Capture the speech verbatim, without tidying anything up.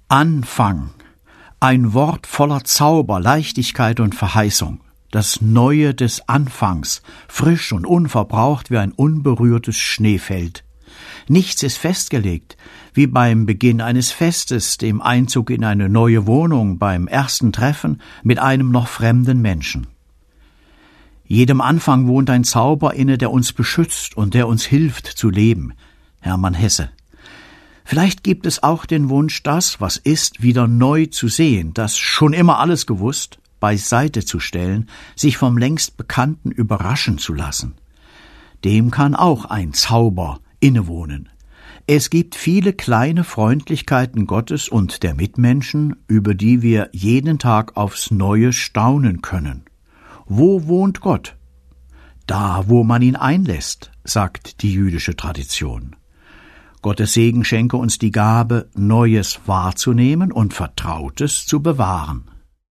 Anfang. Ein Wort voller Zauber, Leichtigkeit und Verheißung. Das Neue des Anfangs, frisch und unverbraucht wie ein unberührtes Schneefeld. Nichts ist festgelegt, wie beim Beginn eines Festes, dem Einzug in eine neue Wohnung, beim ersten Treffen mit einem noch fremden Menschen. Jedem Anfang wohnt ein Zauber inne, der uns beschützt und der uns hilft zu leben. Hermann Hesse. Vielleicht gibt es auch den Wunsch, das, was ist, wieder neu zu sehen, das schon immer alles gewusst, beiseite zu stellen, sich vom längst Bekannten überraschen zu lassen. Dem kann auch ein Zauber innewohnen. Es gibt viele kleine Freundlichkeiten Gottes und der Mitmenschen, über die wir jeden Tag aufs Neue staunen können. Wo wohnt Gott? Da, wo man ihn einlässt, sagt die jüdische Tradition. Gottes Segen schenke uns die Gabe, Neues wahrzunehmen und Vertrautes zu bewahren.